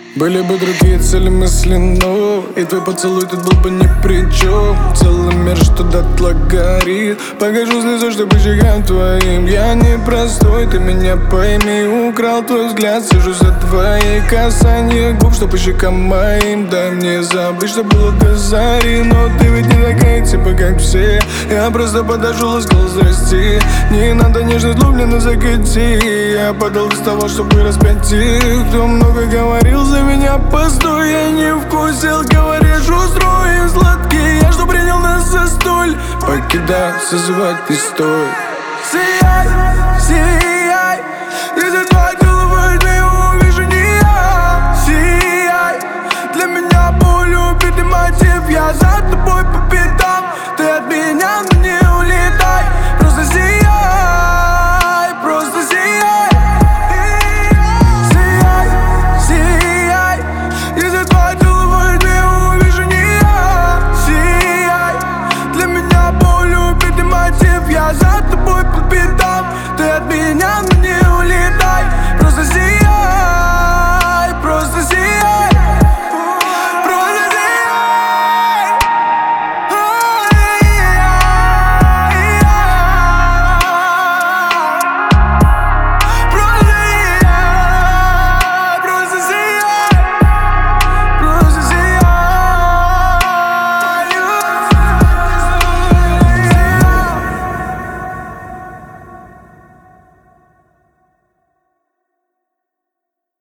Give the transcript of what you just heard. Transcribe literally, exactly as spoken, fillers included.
Были бы другие цели мысли, но и твой поцелуй тут был бы ни при чем. Целый мир, что дотла горит. Покажу слезу, чтобы щекам твоим. Я не простой, ты меня пойми. Украл твой взгляд, сижу за твои касания губ, что по щекам моим. Дай мне забыть, что было до зари. Но ты ведь не такая, типа как все. Я просто подошел и сказал здрасти. Не надо нежность, люблено закати. Я подал без того, чтобы распять их. Кто много говорил за меня, постой, я не вкусил. Говоришь, устроим сладкий. Я что принял нас за столь. Покидай, созывать ты стой. Сияй, сияй,